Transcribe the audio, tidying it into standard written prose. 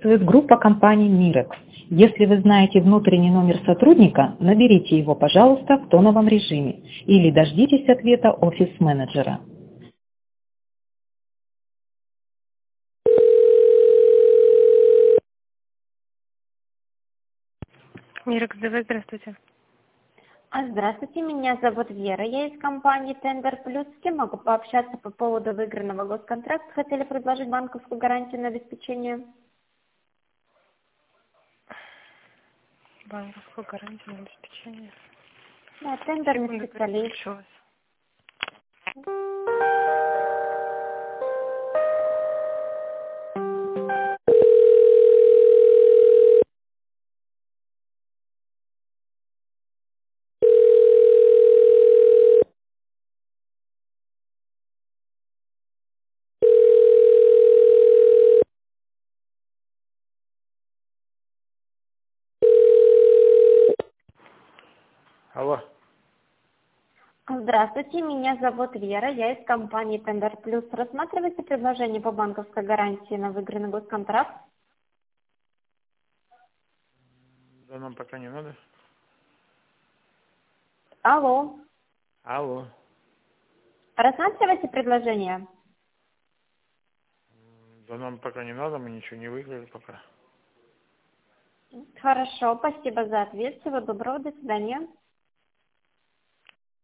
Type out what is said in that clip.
приветствует группа компаний Мирекс. Если вы знаете внутренний номер сотрудника, наберите его, пожалуйста, в тоновом режиме или дождитесь ответа офис-менеджера. Мирекс ДВ, здравствуйте. Здравствуйте, меня зовут Вера, я из компании Тендер Плюс. С кем могу пообщаться по поводу выигранного госконтракта? Хотели предложить банковскую гарантию на обеспечение? Банковскую гарантию на обеспечение. Да, тендерный Секунду, специалист. подключилась. Алло. Здравствуйте, меня зовут Вера, я из компании Тендер Плюс. Рассматриваете предложение по банковской гарантии на выигранный госконтракт? Да нам пока не надо. Алло. Алло. Рассматриваете предложение? Да нам пока не надо, мы ничего не выиграли пока. Хорошо, спасибо за ответ. Всего доброго, до свидания.